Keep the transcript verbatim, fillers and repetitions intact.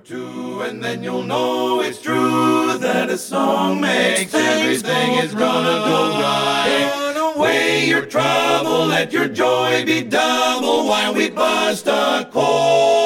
two, and then you'll know it's true that a song makes everything is gonna go right. Run away your trouble, let your joy be double while we bust a chord.